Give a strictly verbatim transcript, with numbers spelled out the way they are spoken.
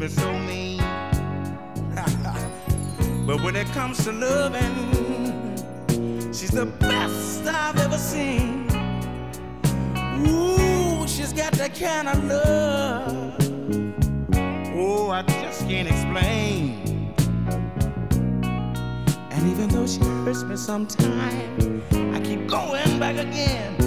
me so mean. But when it comes to loving, she's the best I've ever seen. Ooh, she's got that kind of love. Oh, I just can't explain. And even though she hurts me sometimes, I keep going back again.